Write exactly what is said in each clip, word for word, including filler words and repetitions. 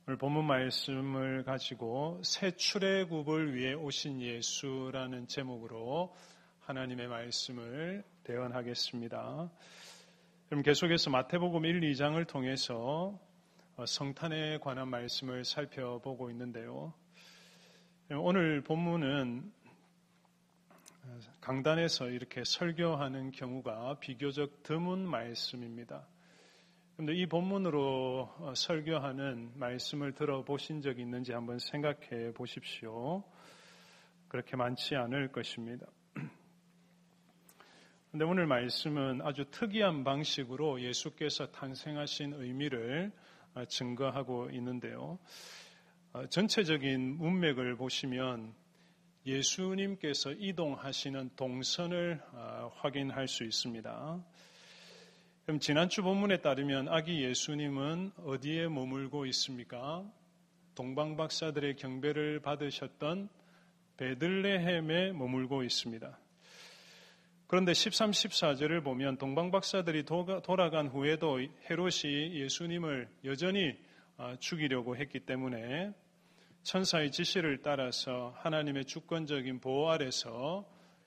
오늘 본문 말씀을 가지고 새 출애굽을 위해 오신 예수라는 제목으로 하나님의 말씀을 대언하겠습니다. 그럼 계속해서 마태복음 일, 이 장을 통해서 성탄에 관한 말씀을 살펴보고 있는데요. 오늘 본문은 강단에서 이렇게 설교하는 경우가 비교적 드문 말씀입니다. 그런데 이 본문으로 설교하는 말씀을 들어보신 적이 있는지 한번 생각해 보십시오. 그렇게 많지 않을 것입니다. 그런데 오늘 말씀은 아주 특이한 방식으로 예수께서 탄생하신 의미를 증거하고 있는데요. 전체적인 문맥을 보시면 예수님께서 이동하시는 동선을 확인할 수 있습니다. 그럼 지난주 본문에 따르면 아기 예수님은 어디에 머물고 있습니까? 동방박사들의 경배를 받으셨던 베들레헴에 머물고 있습니다. 그런데 십삼, 십사 절을 보면 동방박사들이 돌아간 후에도 헤롯이 예수님을 여전히 죽이려고 했기 때문에 천사의 지시를 따라서 하나님의 주권적인 보호 아래서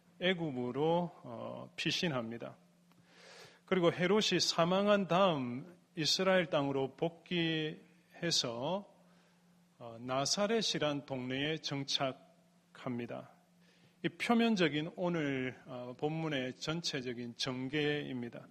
애굽으로 피신합니다. 그리고 헤롯이 사망한 다음 이스라엘 땅으로 복귀해서 나사렛이란 동네에 정착합니다. 이 표면적인 오늘 본문의 전체적인 전개입니다.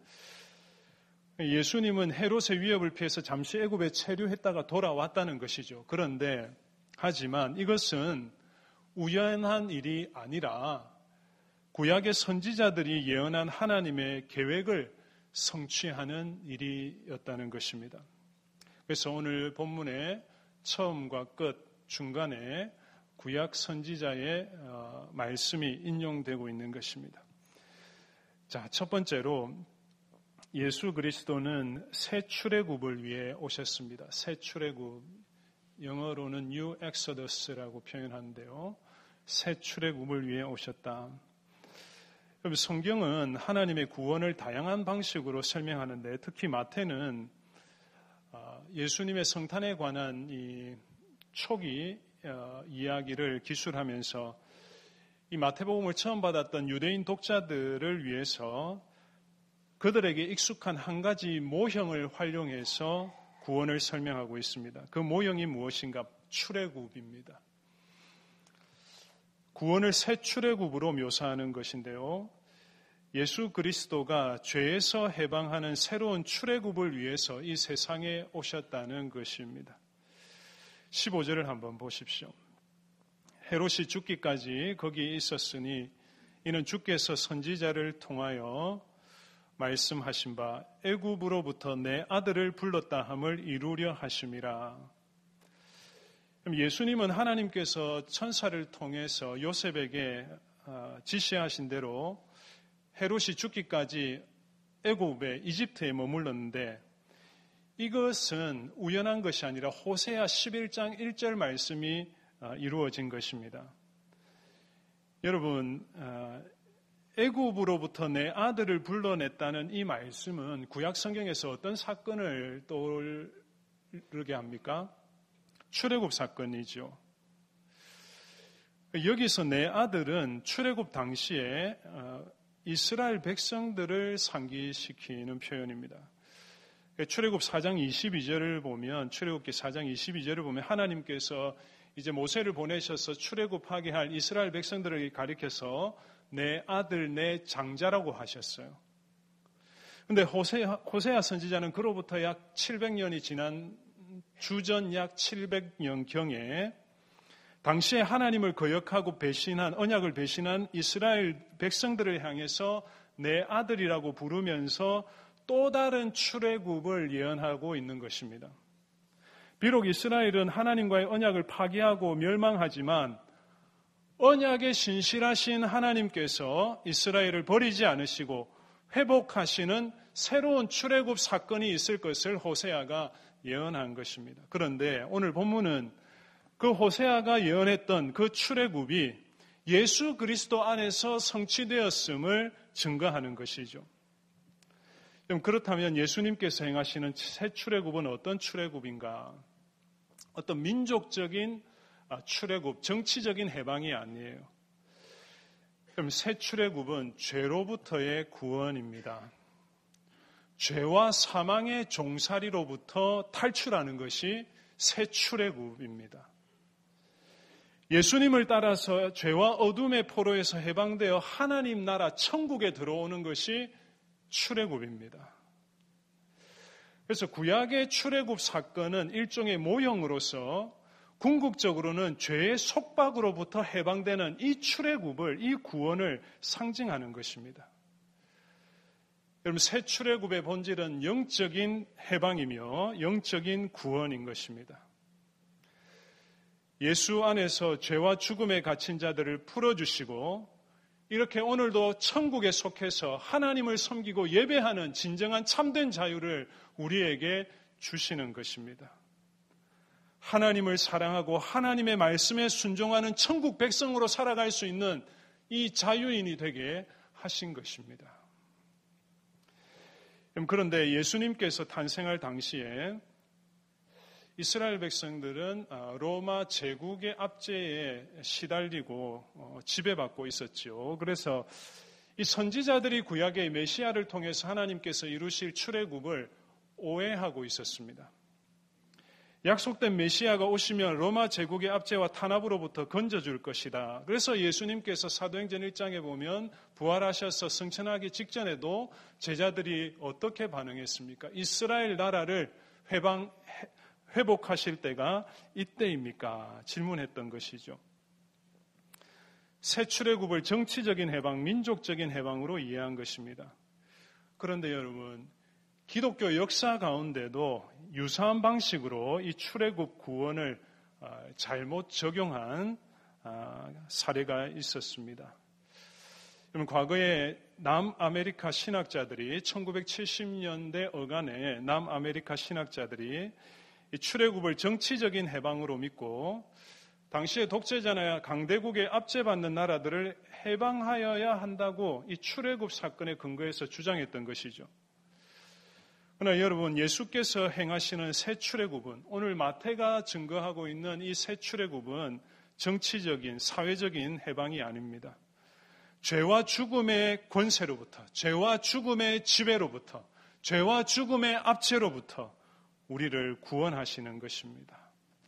예수님은 헤롯의 위협을 피해서 잠시 애굽에 체류했다가 돌아왔다는 것이죠. 그런데 하지만 이것은 우연한 일이 아니라 구약의 선지자들이 예언한 하나님의 계획을 성취하는 일이었다는 것입니다. 그래서 오늘 본문의 처음과 끝, 중간에 구약 선지자의 말씀이 인용되고 있는 것입니다. 자, 첫 번째로 예수 그리스도는 새 출애굽을 위해 오셨습니다. 새 출애굽, 영어로는 New Exodus라고 표현하는데요. 새 출애굽을 위해 오셨다. 성경은 하나님의 구원을 다양한 방식으로 설명하는데 특히 마태는 예수님의 성탄에 관한 이 초기 이야기를 기술하면서 이 마태복음을 처음 받았던 유대인 독자들을 위해서 그들에게 익숙한 한 가지 모형을 활용해서 구원을 설명하고 있습니다. 그 모형이 무엇인가? 출애굽입니다. 구원을 새 출애굽으로 묘사하는 것인데요. 예수 그리스도가 죄에서 해방하는 새로운 출애굽을 위해서 이 세상에 오셨다는 것입니다. 십오 절을 한번 보십시오. 헤롯이 죽기까지 거기 있었으니 이는 주께서 선지자를 통하여 말씀하신 바 애굽으로부터 내 아들을 불렀다 함을 이루려 하심이라. 그럼 예수님은 하나님께서 천사를 통해서 요셉에게 지시하신 대로 헤롯이 죽기까지 애굽에 이집트에 머물렀는데 이것은 우연한 것이 아니라 호세아 십일 장 일 절 말씀이 이루어진 것입니다. 여러분, 애굽으로부터 내 아들을 불러냈다는 이 말씀은 구약 성경에서 어떤 사건을 떠오르게 합니까? 출애굽 사건이죠. 여기서 내 아들은 출애굽 당시에 이스라엘 백성들을 상기시키는 표현입니다. 출애굽 사 장 이십이 절을 보면 출애굽기 사 장 이십이 절을 보면 하나님께서 이제 모세를 보내셔서 출애굽하게 할 이스라엘 백성들을 가리켜서 내 아들, 내 장자라고 하셨어요. 그런데 호세아, 호세아 선지자는 그로부터 약 칠백 년이 지난 주전 약 칠백 년경에 당시에 하나님을 거역하고 배신한, 언약을 배신한 이스라엘 백성들을 향해서 내 아들이라고 부르면서 또 다른 출애굽을 예언하고 있는 것입니다. 비록 이스라엘은 하나님과의 언약을 파기하고 멸망하지만 언약에 신실하신 하나님께서 이스라엘을 버리지 않으시고 회복하시는 새로운 출애굽 사건이 있을 것을 호세아가 예언한 것입니다. 그런데 오늘 본문은 그 호세아가 예언했던 그 출애굽이 예수 그리스도 안에서 성취되었음을 증거하는 것이죠. 그럼 그렇다면 예수님께서 행하시는 새 출애굽은 어떤 출애굽인가? 어떤 민족적인 출애굽, 정치적인 해방이 아니에요. 그럼 새 출애굽은 죄로부터의 구원입니다. 죄와 사망의 종살이로부터 탈출하는 것이 새 출애굽입니다. 예수님을 따라서 죄와 어둠의 포로에서 해방되어 하나님 나라 천국에 들어오는 것이 출애굽입니다. 그래서 구약의 출애굽 사건은 일종의 모형으로서 궁극적으로는 죄의 속박으로부터 해방되는 이 출애굽을, 이 구원을 상징하는 것입니다. 여러분, 새 출애굽의 본질은 영적인 해방이며 영적인 구원인 것입니다. 예수 안에서 죄와 죽음에 갇힌 자들을 풀어주시고 이렇게 오늘도 천국에 속해서 하나님을 섬기고 예배하는 진정한 참된 자유를 우리에게 주시는 것입니다. 하나님을 사랑하고 하나님의 말씀에 순종하는 천국 백성으로 살아갈 수 있는 이 자유인이 되게 하신 것입니다. 그런데 예수님께서 탄생할 당시에 이스라엘 백성들은 로마 제국의 압제에 시달리고 지배받고 있었죠. 그래서 이 선지자들이 구약의 메시아를 통해서 하나님께서 이루실 출애굽을 오해하고 있었습니다. 약속된 메시아가 오시면 로마 제국의 압제와 탄압으로부터 건져줄 것이다. 그래서 예수님께서 사도행전 일 장에 보면 부활하셔서 승천하기 직전에도 제자들이 어떻게 반응했습니까? 이스라엘 나라를 회방, 회복하실 때가 이때입니까? 질문했던 것이죠. 새 출애굽을 정치적인 해방, 민족적인 해방으로 이해한 것입니다. 그런데 여러분, 기독교 역사 가운데도 유사한 방식으로 이 출애굽 구원을 잘못 적용한 사례가 있었습니다. 그럼 과거에 남아메리카 신학자들이 천구백칠십 년대 어간에 남아메리카 신학자들이 이 출애굽을 정치적인 해방으로 믿고 당시에 독재자나 강대국에 압제받는 나라들을 해방하여야 한다고 이 출애굽 사건에 근거해서 주장했던 것이죠. 그러나 여러분, 예수께서 행하시는 새 출애굽은, 오늘 마태가 증거하고 있는 이 새 출애굽은 정치적인, 사회적인 해방이 아닙니다. 죄와 죽음의 권세로부터, 죄와 죽음의 지배로부터, 죄와 죽음의 압제로부터 우리를 구원하시는 것입니다.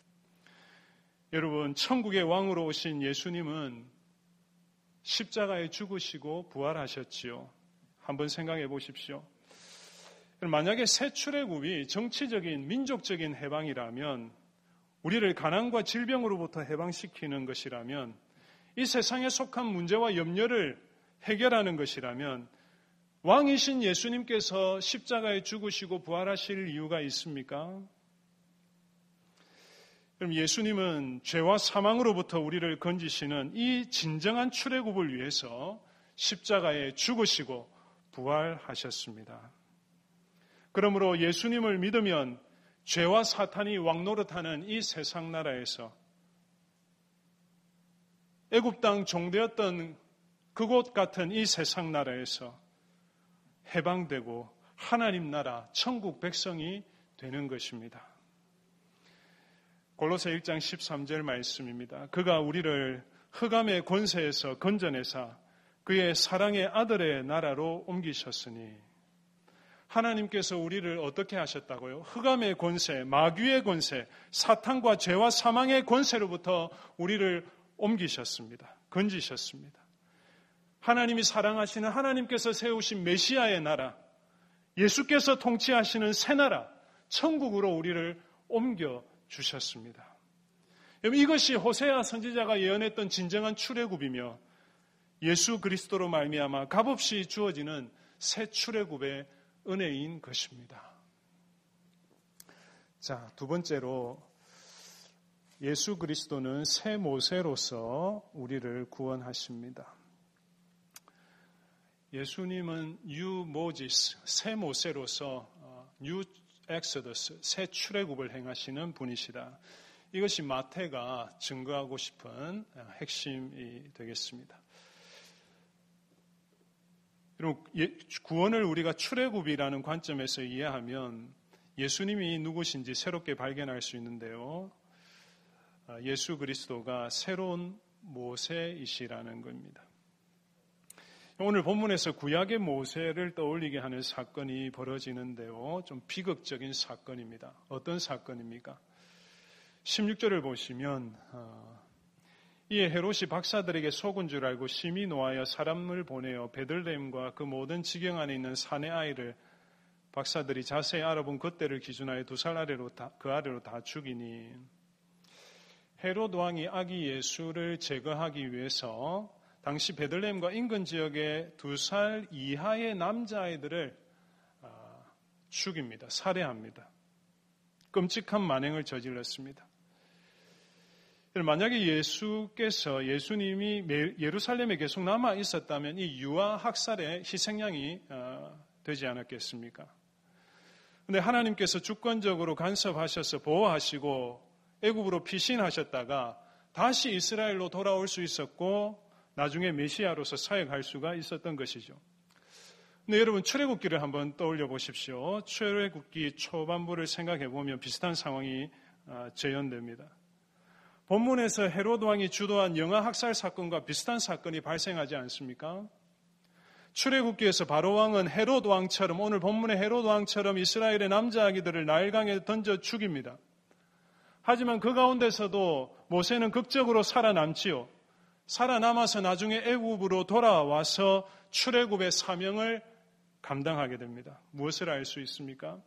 여러분, 천국의 왕으로 오신 예수님은 십자가에 죽으시고 부활하셨지요. 한번 생각해 보십시오. 만약에 새 출애굽이 정치적인, 민족적인 해방이라면, 우리를 가난과 질병으로부터 해방시키는 것이라면, 이 세상에 속한 문제와 염려를 해결하는 것이라면 왕이신 예수님께서 십자가에 죽으시고 부활하실 이유가 있습니까? 그럼 예수님은 죄와 사망으로부터 우리를 건지시는 이 진정한 출애굽을 위해서 십자가에 죽으시고 부활하셨습니다. 그러므로 예수님을 믿으면 죄와 사탄이 왕노릇하는 이 세상 나라에서, 애굽 땅 종되었던 그곳 같은 이 세상 나라에서 해방되고 하나님 나라 천국 백성이 되는 것입니다. 골로새 일 장 십삼 절 말씀입니다. 그가 우리를 흑암의 권세에서 건져내사 그의 사랑의 아들의 나라로 옮기셨으니, 하나님께서 우리를 어떻게 하셨다고요? 흑암의 권세, 마귀의 권세, 사탄과 죄와 사망의 권세로부터 우리를 옮기셨습니다. 건지셨습니다. 하나님이 사랑하시는 하나님께서 세우신 메시아의 나라, 예수께서 통치하시는 새 나라, 천국으로 우리를 옮겨주셨습니다. 이것이 호세아 선지자가 예언했던 진정한 출애굽이며 예수 그리스도로 말미암아 값없이 주어지는 새 출애굽의 은혜인 것입니다. 자, 두 번째로 예수 그리스도는 새 모세로서 우리를 구원하십니다. 예수님은 뉴 모지스, 새 모세로서 뉴 엑소더스, 새 출애굽을 행하시는 분이시다. 이것이 마태가 증거하고 싶은 핵심이 되겠습니다. 여러분, 구원을 우리가 출애굽이라는 관점에서 이해하면 예수님이 누구신지 새롭게 발견할 수 있는데요. 예수 그리스도가 새로운 모세이시라는 겁니다. 오늘 본문에서 구약의 모세를 떠올리게 하는 사건이 벌어지는데요. 좀 비극적인 사건입니다. 어떤 사건입니까? 십육 절을 보시면 이에 헤롯이 박사들에게 속은 줄 알고 심히 노하여 사람을 보내어 베들레헴과 그 모든 지경 안에 있는 사내 아이를 박사들이 자세히 알아본 그때를 기준하여 두 살 아래로 다, 그 아래로 다 죽이니 헤롯 왕이 아기 예수를 제거하기 위해서 당시 베들레헴과 인근 지역의 두 살 이하의 남자아이들을 죽입니다. 살해합니다. 끔찍한 만행을 저질렀습니다. 만약에 예수께서 예수님이 예루살렘에 계속 남아 있었다면 이 유아 학살의 희생양이 되지 않았겠습니까? 그런데 하나님께서 주권적으로 간섭하셔서 보호하시고 애굽으로 피신하셨다가 다시 이스라엘로 돌아올 수 있었고 나중에 메시아로서 사역할 수가 있었던 것이죠. 근데 여러분 출애굽기를 한번 떠올려 보십시오. 출애굽기 초반부를 생각해 보면 비슷한 상황이 재현됩니다. 본문에서 헤롯 왕이 주도한 영아 학살 사건과 비슷한 사건이 발생하지 않습니까? 출애굽기에서 바로 왕은 헤롯 왕처럼 오늘 본문의 헤롯 왕처럼 이스라엘의 남자아기들을 나일강에 던져 죽입니다. 하지만 그 가운데서도 모세는 극적으로 살아남지요. 살아남아서 나중에 애굽으로 돌아와서 출애굽의 사명을 감당하게 됩니다. 무엇을 알 수 있습니까?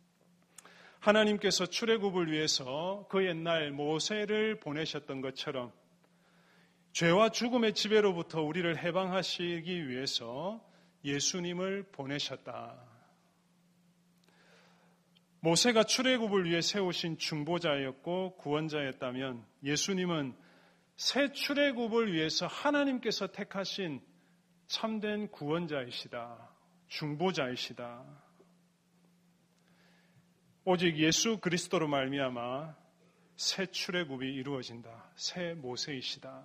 하나님께서 출애굽을 위해서 그 옛날 모세를 보내셨던 것처럼 죄와 죽음의 지배로부터 우리를 해방하시기 위해서 예수님을 보내셨다. 모세가 출애굽을 위해 세우신 중보자였고 구원자였다면 예수님은 새 출애굽을 위해서 하나님께서 택하신 참된 구원자이시다. 중보자이시다. 오직 예수 그리스도로 말미암아 새 출애굽이 이루어진다. 새 모세이시다.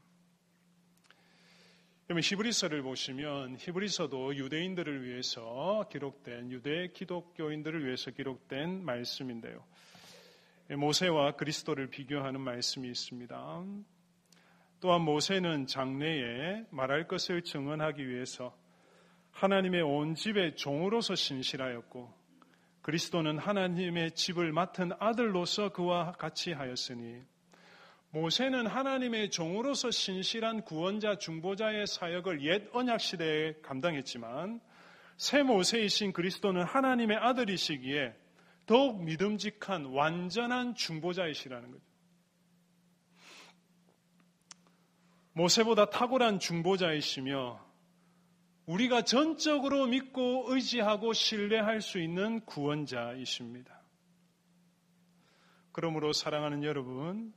그러면 히브리서를 보시면 히브리서도 유대인들을 위해서 기록된 유대 기독교인들을 위해서 기록된 말씀인데요. 모세와 그리스도를 비교하는 말씀이 있습니다. 또한 모세는 장래에 말할 것을 증언하기 위해서 하나님의 온 집의 종으로서 신실하였고 그리스도는 하나님의 집을 맡은 아들로서 그와 같이 하였으니 모세는 하나님의 종으로서 신실한 구원자 중보자의 사역을 옛 언약 시대에 감당했지만 새 모세이신 그리스도는 하나님의 아들이시기에 더욱 믿음직한 완전한 중보자이시라는 거죠. 모세보다 탁월한 중보자이시며 우리가 전적으로 믿고 의지하고 신뢰할 수 있는 구원자이십니다. 그러므로 사랑하는 여러분,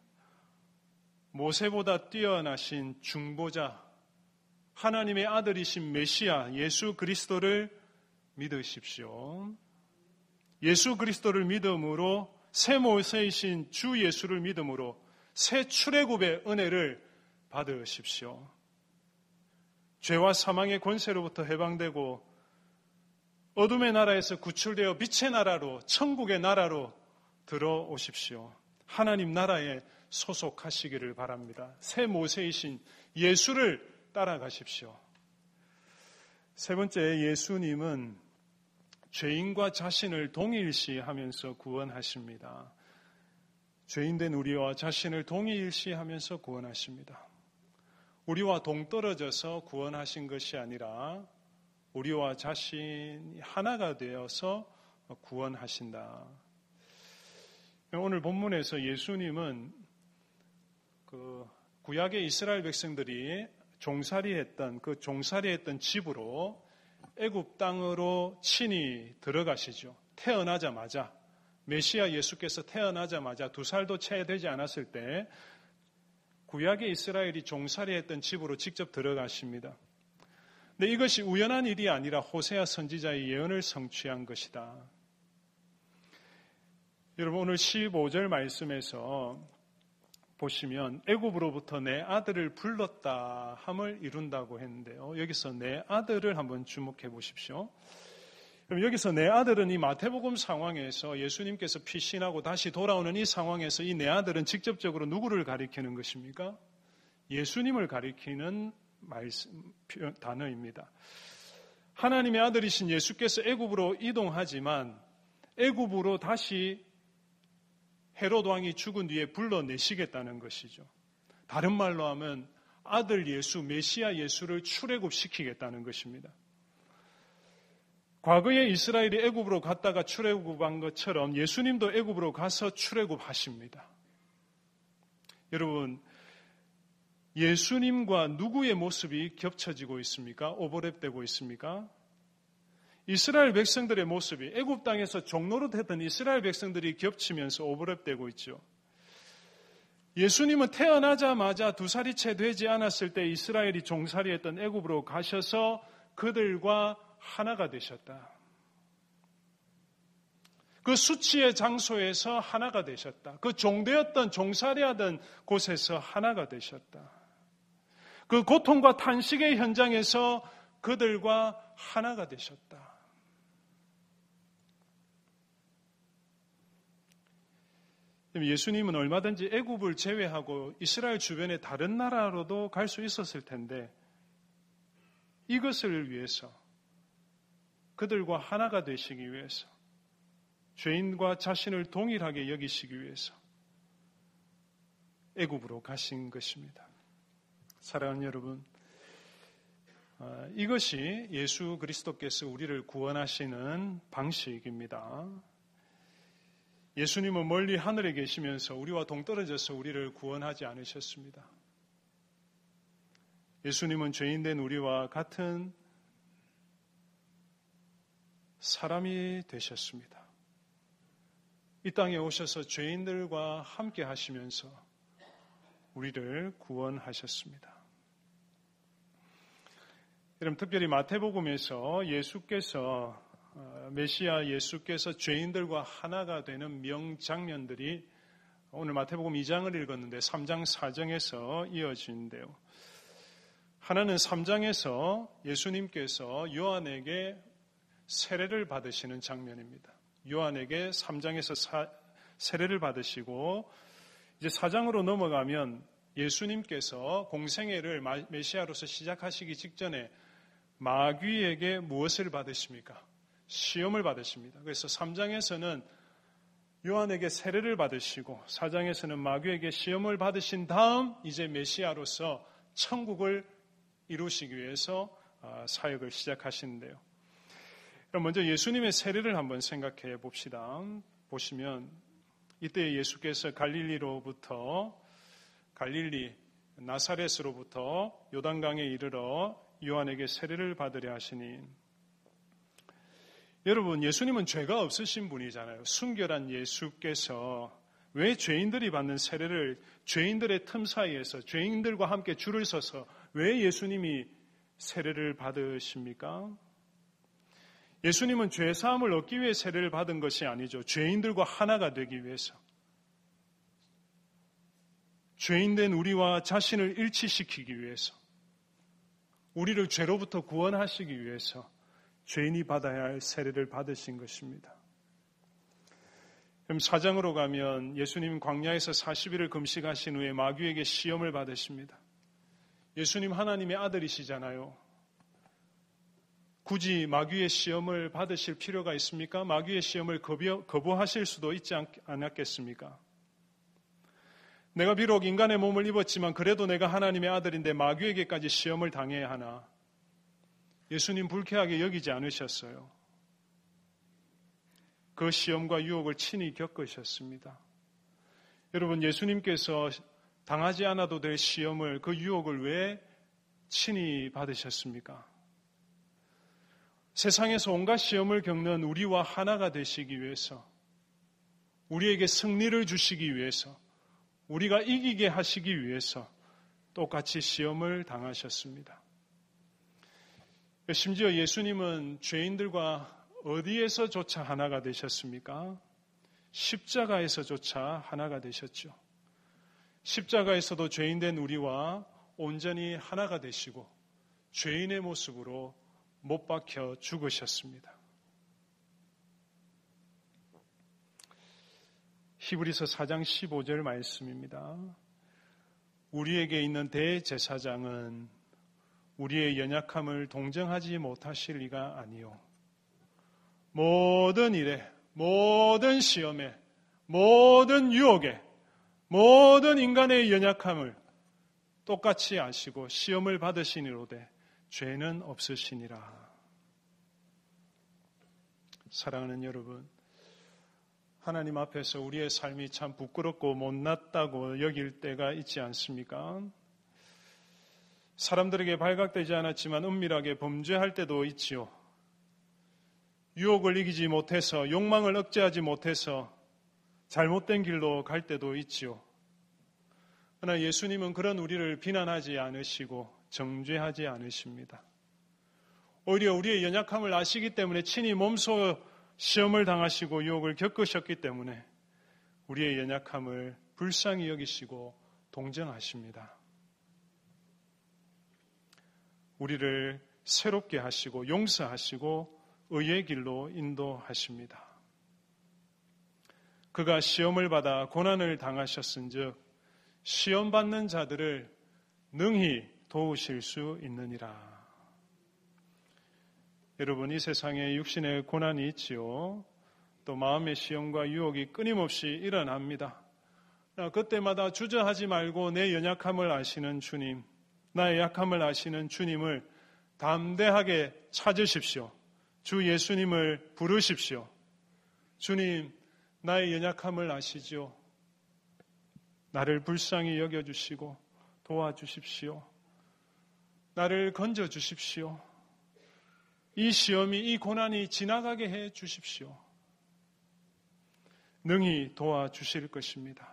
모세보다 뛰어나신 중보자, 하나님의 아들이신 메시아 예수 그리스도를 믿으십시오. 예수 그리스도를 믿음으로 새 모세이신 주 예수를 믿음으로 새 출애굽의 은혜를 받으십시오. 죄와 사망의 권세로부터 해방되고 어둠의 나라에서 구출되어 빛의 나라로 천국의 나라로 들어오십시오. 하나님 나라에 소속하시기를 바랍니다. 새 모세이신 예수를 따라가십시오. 세 번째, 예수님은 죄인과 자신을 동일시하면서 구원하십니다. 죄인된 우리와 자신을 동일시하면서 구원하십니다. 우리와 동떨어져서 구원하신 것이 아니라 우리와 자신이 하나가 되어서 구원하신다. 오늘 본문에서 예수님은 그 구약의 이스라엘 백성들이 종살이했던 그 종살이했던 집으로 애굽 땅으로 친히 들어가시죠. 태어나자마자 메시아 예수께서 태어나자마자 두 살도 채 되지 않았을 때 구약의 이스라엘이 종살이했던 집으로 직접 들어가십니다. 근데 이것이 우연한 일이 아니라 호세아 선지자의 예언을 성취한 것이다. 여러분 오늘 십오 절 말씀에서 보시면 애굽으로부터 내 아들을 불렀다 함을 이룬다고 했는데요. 여기서 내 아들을 한번 주목해 보십시오. 그럼 여기서 내 아들은 이 마태복음 상황에서 예수님께서 피신하고 다시 돌아오는 이 상황에서 이 내 아들은 직접적으로 누구를 가리키는 것입니까? 예수님을 가리키는 말씀, 단어입니다. 하나님의 아들이신 예수께서 애굽으로 이동하지만 애굽으로 다시 헤롯 왕이 죽은 뒤에 불러내시겠다는 것이죠. 다른 말로 하면 아들 예수, 메시아 예수를 출애굽시키겠다는 것입니다. 과거에 이스라엘이 애굽으로 갔다가 출애굽한 것처럼 예수님도 애굽으로 가서 출애굽하십니다. 여러분, 예수님과 누구의 모습이 겹쳐지고 있습니까? 오버랩되고 있습니까? 이스라엘 백성들의 모습이 애굽 땅에서 종노릇 했던 이스라엘 백성들이 겹치면서 오버랩되고 있죠. 예수님은 태어나자마자 두 살이 채 되지 않았을 때 이스라엘이 종살이했던 애굽으로 가셔서 그들과 하나가 되셨다. 그 수치의 장소에서 하나가 되셨다. 그 종되었던 종살이하던 곳에서 하나가 되셨다. 그 고통과 탄식의 현장에서 그들과 하나가 되셨다. 예수님은 얼마든지 애굽을 제외하고 이스라엘 주변의 다른 나라로도 갈 수 있었을 텐데 이것을 위해서 그들과 하나가 되시기 위해서 죄인과 자신을 동일하게 여기시기 위해서 애굽으로 가신 것입니다. 사랑하는 여러분, 이것이 예수 그리스도께서 우리를 구원하시는 방식입니다. 예수님은 멀리 하늘에 계시면서 우리와 동떨어져서 우리를 구원하지 않으셨습니다. 예수님은 죄인된 우리와 같은 사람이 되셨습니다. 이 땅에 오셔서 죄인들과 함께 하시면서 우리를 구원하셨습니다. 여러분, 특별히 마태복음에서 예수께서 메시아 예수께서 죄인들과 하나가 되는 명장면들이 오늘 마태복음 이 장을 읽었는데 삼 장 사 장에서 이어지는데요. 하나는 삼 장에서 예수님께서 요한에게 세례를 받으시는 장면입니다. 요한에게 삼 장에서 사, 세례를 받으시고 이제 사 장으로 넘어가면 예수님께서 공생애를 메시아로서 시작하시기 직전에 마귀에게 무엇을 받으십니까? 시험을 받으십니다. 그래서 삼 장에서는 요한에게 세례를 받으시고 사 장에서는 마귀에게 시험을 받으신 다음 이제 메시아로서 천국을 이루시기 위해서 사역을 시작하시는데요. 그럼 먼저 예수님의 세례를 한번 생각해 봅시다. 보시면 이때 예수께서 갈릴리로부터 갈릴리 나사렛으로부터 요단강에 이르러 요한에게 세례를 받으려 하시니, 여러분, 예수님은 죄가 없으신 분이잖아요. 순결한 예수께서 왜 죄인들이 받는 세례를 죄인들의 틈 사이에서 죄인들과 함께 줄을 서서 왜 예수님이 세례를 받으십니까? 예수님은 죄 사함을 얻기 위해 세례를 받은 것이 아니죠. 죄인들과 하나가 되기 위해서. 죄인된 우리와 자신을 일치시키기 위해서. 우리를 죄로부터 구원하시기 위해서 죄인이 받아야 할 세례를 받으신 것입니다. 그럼 사 장으로 가면 예수님 광야에서 사십 일을 금식하신 후에 마귀에게 시험을 받으십니다. 예수님 하나님의 아들이시잖아요. 굳이 마귀의 시험을 받으실 필요가 있습니까? 마귀의 시험을 거부하실 수도 있지 않았겠습니까? 내가 비록 인간의 몸을 입었지만 그래도 내가 하나님의 아들인데 마귀에게까지 시험을 당해야 하나? 예수님 불쾌하게 여기지 않으셨어요. 그 시험과 유혹을 친히 겪으셨습니다. 여러분, 예수님께서 당하지 않아도 될 시험을, 그 유혹을 왜 친히 받으셨습니까? 세상에서 온갖 시험을 겪는 우리와 하나가 되시기 위해서, 우리에게 승리를 주시기 위해서, 우리가 이기게 하시기 위해서 똑같이 시험을 당하셨습니다. 심지어 예수님은 죄인들과 어디에서조차 하나가 되셨습니까? 십자가에서조차 하나가 되셨죠. 십자가에서도 죄인된 우리와 온전히 하나가 되시고 죄인의 모습으로 못 박혀 죽으셨습니다. 히브리서 사 장 십오 절 말씀입니다. 우리에게 있는 대제사장은 우리의 연약함을 동정하지 못하실 리가 아니요. 모든 일에, 모든 시험에, 모든 유혹에, 모든 인간의 연약함을 똑같이 아시고 시험을 받으시니로되 죄는 없으시니라. 사랑하는 여러분, 하나님 앞에서 우리의 삶이 참 부끄럽고 못났다고 여길 때가 있지 않습니까? 사람들에게 발각되지 않았지만 은밀하게 범죄할 때도 있지요. 유혹을 이기지 못해서, 욕망을 억제하지 못해서 잘못된 길로 갈 때도 있지요. 그러나 예수님은 그런 우리를 비난하지 않으시고 정죄하지 않으십니다. 오히려 우리의 연약함을 아시기 때문에 친히 몸소 시험을 당하시고 유혹을 겪으셨기 때문에 우리의 연약함을 불쌍히 여기시고 동정하십니다. 우리를 새롭게 하시고 용서하시고 의의 길로 인도하십니다. 그가 시험을 받아 고난을 당하셨은즉 시험받는 자들을 능히 도우실 수 있느니라. 여러분, 이 세상에 육신의 고난이 있지요. 또 마음의 시험과 유혹이 끊임없이 일어납니다. 그때마다 주저하지 말고 내 연약함을 아시는 주님, 나의 약함을 아시는 주님을 담대하게 찾으십시오. 주 예수님을 부르십시오. 주님, 나의 연약함을 아시죠? 나를 불쌍히 여겨주시고 도와주십시오. 나를 건져주십시오. 이 시험이, 이 고난이 지나가게 해 주십시오. 능히 도와주실 것입니다.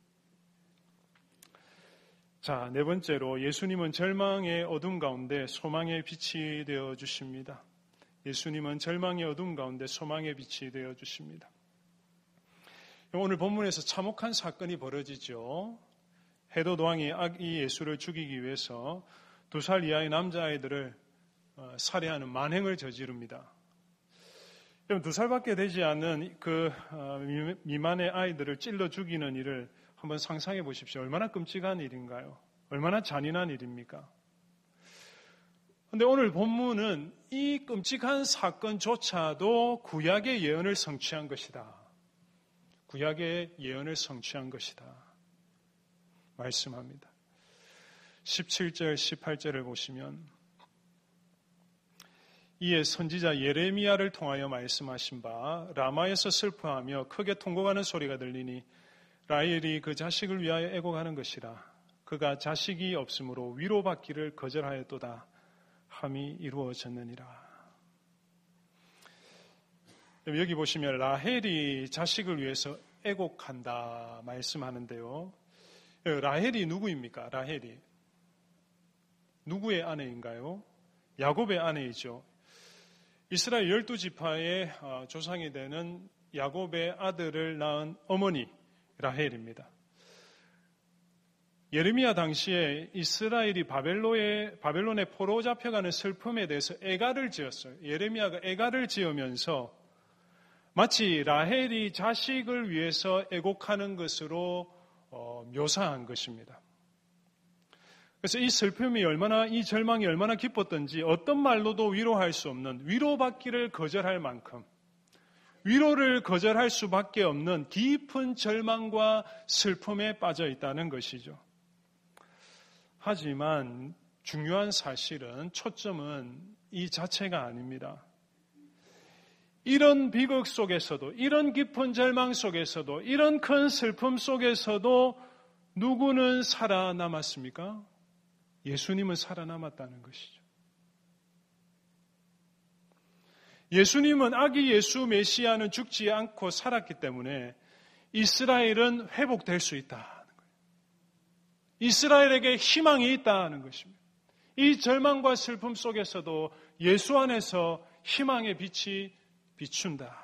자, 네 번째로 예수님은 절망의 어둠 가운데 소망의 빛이 되어 주십니다. 예수님은 절망의 어둠 가운데 소망의 빛이 되어 주십니다. 오늘 본문에서 참혹한 사건이 벌어지죠. 헤롯 왕이 아기 예수를 죽이기 위해서 두 살 이하의 남자아이들을 살해하는 만행을 저지릅니다. 두 살밖에 되지 않은 그 미만의 아이들을 찔러 죽이는 일을 한번 상상해 보십시오. 얼마나 끔찍한 일인가요? 얼마나 잔인한 일입니까? 그런데 오늘 본문은 이 끔찍한 사건조차도 구약의 예언을 성취한 것이다. 구약의 예언을 성취한 것이다. 말씀합니다. 십칠 절, 십팔 절을 보시면 이에 선지자 예레미야를 통하여 말씀하신 바 라마에서 슬퍼하며 크게 통곡하는 소리가 들리니 라헬이 그 자식을 위하여 애곡하는 것이라. 그가 자식이 없으므로 위로받기를 거절하였도다 함이 이루어졌느니라. 여기 보시면 라헬이 자식을 위해서 애곡한다 말씀하는데요. 라헬이 누구입니까? 라헬이 누구의 아내인가요? 야곱의 아내이죠. 이스라엘 열두 지파의 조상이 되는 야곱의 아들을 낳은 어머니 라헬입니다. 예레미야 당시에 이스라엘이 바벨론에, 바벨론에 포로 잡혀가는 슬픔에 대해서 애가를 지었어요. 예레미야가 애가를 지으면서 마치 라헬이 자식을 위해서 애곡하는 것으로 어, 묘사한 것입니다. 그래서 이 슬픔이 얼마나, 이 절망이 얼마나 깊었던지 어떤 말로도 위로할 수 없는, 위로받기를 거절할 만큼 위로를 거절할 수밖에 없는 깊은 절망과 슬픔에 빠져 있다는 것이죠. 하지만 중요한 사실은, 초점은 이 자체가 아닙니다. 이런 비극 속에서도, 이런 깊은 절망 속에서도, 이런 큰 슬픔 속에서도 누구는 살아남았습니까? 예수님은 살아남았다는 것이죠. 예수님은 아기 예수 메시아는 죽지 않고 살았기 때문에 이스라엘은 회복될 수 있다는 거예요. 이스라엘에게 희망이 있다는 것입니다. 이 절망과 슬픔 속에서도 예수 안에서 희망의 빛이 비춘다.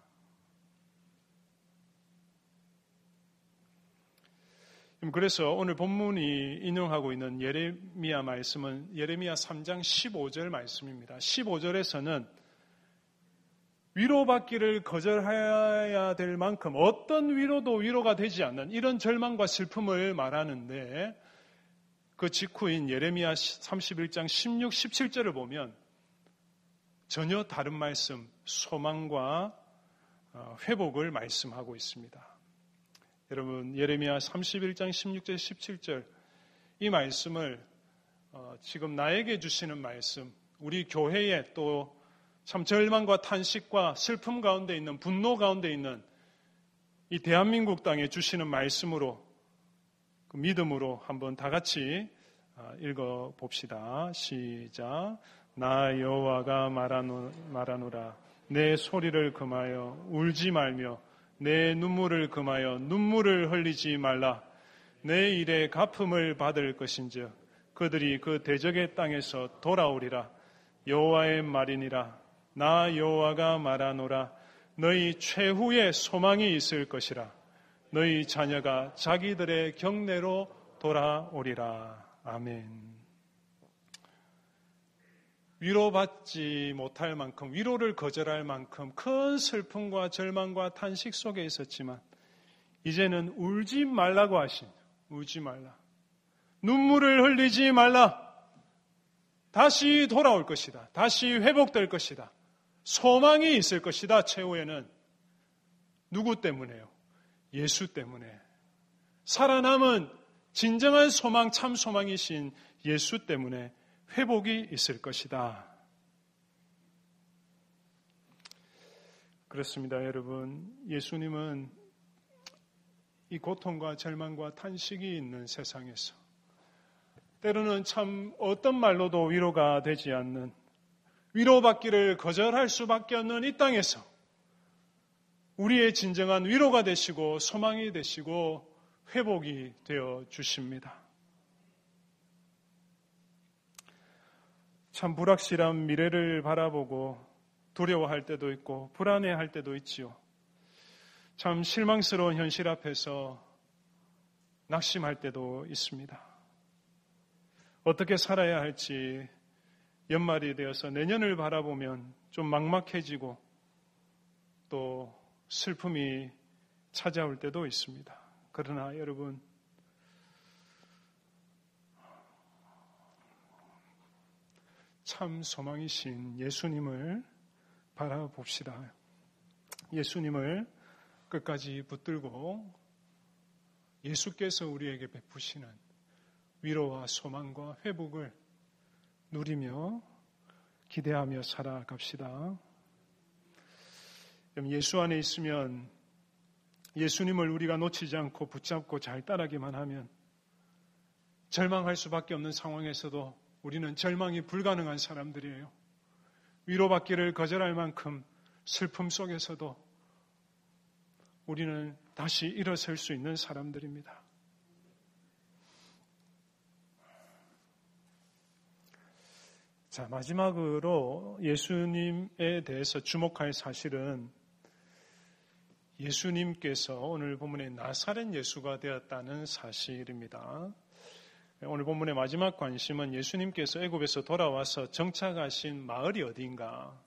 그래서 오늘 본문이 인용하고 있는 예레미야 말씀은 예레미야 삼 장 십오 절 말씀입니다. 십오 절에서는 위로받기를 거절해야 될 만큼 어떤 위로도 위로가 되지 않는 이런 절망과 슬픔을 말하는데 그 직후인 예레미야 삼십일 장 십육, 십칠 절을 보면 전혀 다른 말씀, 소망과 회복을 말씀하고 있습니다. 여러분, 예레미야 삼십일 장 십육 절, 십칠 절 이 말씀을 지금 나에게 주시는 말씀, 우리 교회에 또 참 절망과 탄식과 슬픔 가운데 있는, 분노 가운데 있는 이 대한민국 땅에 주시는 말씀으로, 그 믿음으로 한번 다 같이 읽어봅시다. 시작. 나 여호와가 말하노라. 내 소리를 금하여 울지 말며 내 눈물을 금하여 눈물을 흘리지 말라. 내 일에 갚음을 받을 것인즉 그들이 그 대적의 땅에서 돌아오리라. 여호와의 말이니라. 나 여호와가 말하노라. 너희 최후의 소망이 있을 것이라. 너희 자녀가 자기들의 경내로 돌아오리라. 아멘. 위로받지 못할 만큼, 위로를 거절할 만큼 큰 슬픔과 절망과 탄식 속에 있었지만 이제는 울지 말라고 하신, 울지 말라. 눈물을 흘리지 말라. 다시 돌아올 것이다. 다시 회복될 것이다. 소망이 있을 것이다. 최후에는. 누구 때문에요? 예수 때문에. 살아남은 진정한 소망, 참 소망이신 예수 때문에 회복이 있을 것이다. 그렇습니다, 여러분. 예수님은 이 고통과 절망과 탄식이 있는 세상에서 때로는 참 어떤 말로도 위로가 되지 않는, 위로받기를 거절할 수밖에 없는 이 땅에서 우리의 진정한 위로가 되시고 소망이 되시고 회복이 되어 주십니다. 참 불확실한 미래를 바라보고 두려워할 때도 있고 불안해할 때도 있지요. 참 실망스러운 현실 앞에서 낙심할 때도 있습니다. 어떻게 살아야 할지 연말이 되어서 내년을 바라보면 좀 막막해지고 또 슬픔이 찾아올 때도 있습니다. 그러나 여러분, 참 소망이신 예수님을 바라봅시다. 예수님을 끝까지 붙들고 예수께서 우리에게 베푸시는 위로와 소망과 회복을 누리며 기대하며 살아갑시다. 예수 안에 있으면 예수님을 우리가 놓치지 않고 붙잡고 잘 따르기만 하면 절망할 수밖에 없는 상황에서도 우리는 절망이 불가능한 사람들이에요. 위로받기를 거절할 만큼 슬픔 속에서도 우리는 다시 일어설 수 있는 사람들입니다. 자, 마지막으로 예수님에 대해서 주목할 사실은 예수님께서 오늘 본문의 나사렛 예수가 되었다는 사실입니다. 오늘 본문의 마지막 관심은 예수님께서 애굽에서 돌아와서 정착하신 마을이 어디인가.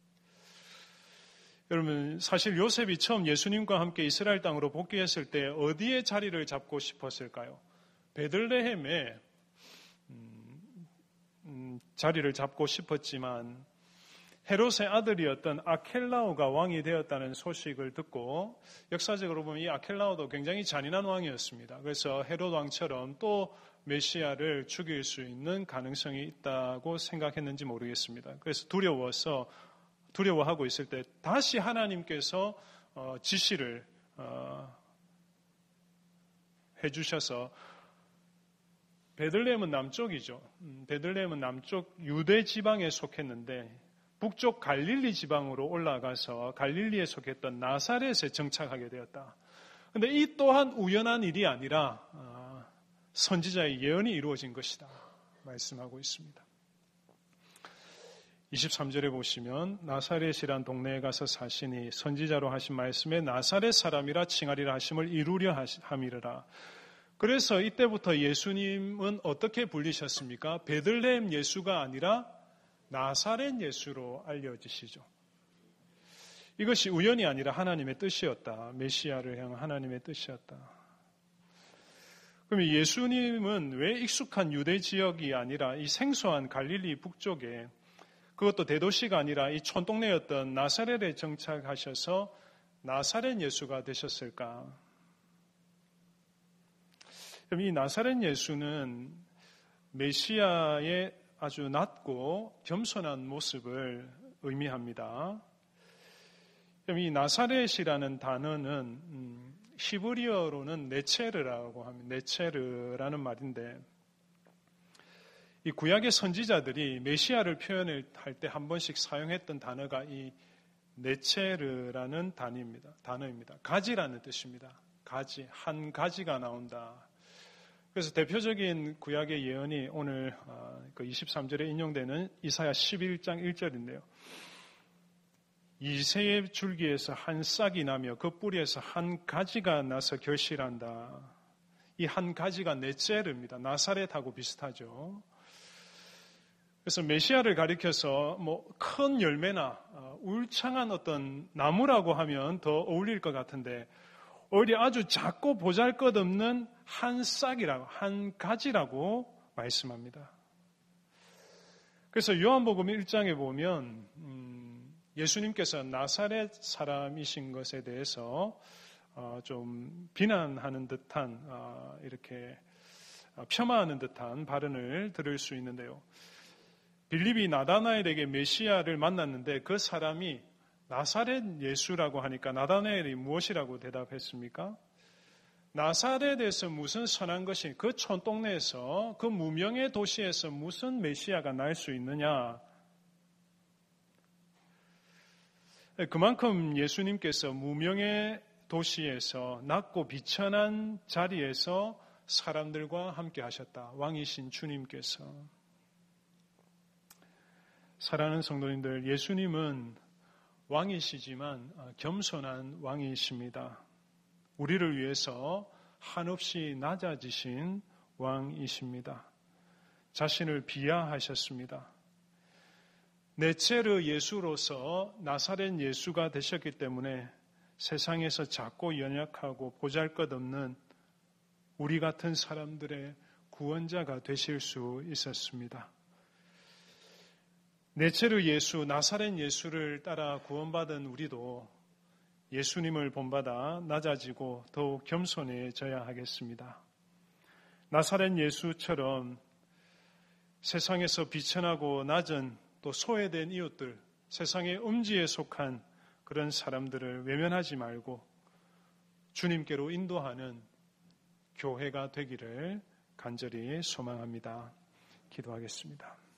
여러분, 사실 요셉이 처음 예수님과 함께 이스라엘 땅으로 복귀했을 때 어디에 자리를 잡고 싶었을까요? 베들레헴에 음, 음, 자리를 잡고 싶었지만 헤롯의 아들이었던 아켈라오가 왕이 되었다는 소식을 듣고, 역사적으로 보면 이 아켈라오도 굉장히 잔인한 왕이었습니다. 그래서 헤롯 왕처럼 또 메시아를 죽일 수 있는 가능성이 있다고 생각했는지 모르겠습니다. 그래서 두려워서 두려워하고 있을 때 다시 하나님께서 지시를 해주셔서, 베들레헴은 남쪽이죠. 베들레헴은 남쪽 유대 지방에 속했는데 북쪽 갈릴리 지방으로 올라가서 갈릴리에 속했던 나사렛에 정착하게 되었다. 그런데 이 또한 우연한 일이 아니라 선지자의 예언이 이루어진 것이다 말씀하고 있습니다. 이십삼 절에 보시면 나사렛이란 동네에 가서 사시니 선지자로 하신 말씀에 나사렛 사람이라 칭하리라 하심을 이루려 함이라. 그래서 이때부터 예수님은 어떻게 불리셨습니까? 베들레헴 예수가 아니라 나사렛 예수로 알려지시죠. 이것이 우연이 아니라 하나님의 뜻이었다. 메시아를 향한 하나님의 뜻이었다. 그럼 예수님은 왜 익숙한 유대 지역이 아니라 이 생소한 갈릴리 북쪽에, 그것도 대도시가 아니라 이 촌동네였던 나사렛에 정착하셔서 나사렛 예수가 되셨을까? 그럼 이 나사렛 예수는 메시아의 아주 낮고 겸손한 모습을 의미합니다. 그럼 이 나사렛이라는 단어는 히브리어로는 네체르라고 합니다. 네체르라는 말인데, 이 구약의 선지자들이 메시아를 표현할 때 한 번씩 사용했던 단어가 이 네체르라는 단어입니다. 단어입니다. 가지라는 뜻입니다. 가지, 한 가지가 나온다. 그래서 대표적인 구약의 예언이 오늘 그 이십삼 절에 인용되는 이사야 십일 장 일 절인데요. 이새의 줄기에서 한 싹이 나며 그 뿌리에서 한 가지가 나서 결실한다. 이 한 가지가 네체르입니다. 나사렛하고 비슷하죠. 그래서 메시아를 가리켜서 뭐 큰 열매나 울창한 어떤 나무라고 하면 더 어울릴 것 같은데, 오히려 아주 작고 보잘것없는 한 싹이라고, 한 가지라고 말씀합니다. 그래서 요한복음 일 장에 보면 음, 예수님께서 나사렛 사람이신 것에 대해서 어, 좀 비난하는 듯한 어, 이렇게 폄하하는 듯한 발언을 들을 수 있는데요. 빌립이 나다나엘에게 메시아를 만났는데 그 사람이 나사렛 예수라고 하니까 나다나엘이 무엇이라고 대답했습니까? 나사렛에서 무슨 선한 것이, 그 촌동네에서, 그 무명의 도시에서 무슨 메시아가 날 수 있느냐? 그만큼 예수님께서 무명의 도시에서 낮고 비천한 자리에서 사람들과 함께 하셨다. 왕이신 주님께서. 사랑하는 성도님들, 예수님은 왕이시지만 겸손한 왕이십니다. 우리를 위해서 한없이 낮아지신 왕이십니다. 자신을 비하하셨습니다. 네체르 예수로서 나사렛 예수가 되셨기 때문에 세상에서 작고 연약하고 보잘것없는 우리 같은 사람들의 구원자가 되실 수 있었습니다. 네체르 예수, 나사렛 예수를 따라 구원받은 우리도 예수님을 본받아 낮아지고 더욱 겸손해져야 하겠습니다. 나사렛 예수처럼 세상에서 비천하고 낮은 또 소외된 이웃들, 세상의 음지에 속한 그런 사람들을 외면하지 말고 주님께로 인도하는 교회가 되기를 간절히 소망합니다. 기도하겠습니다.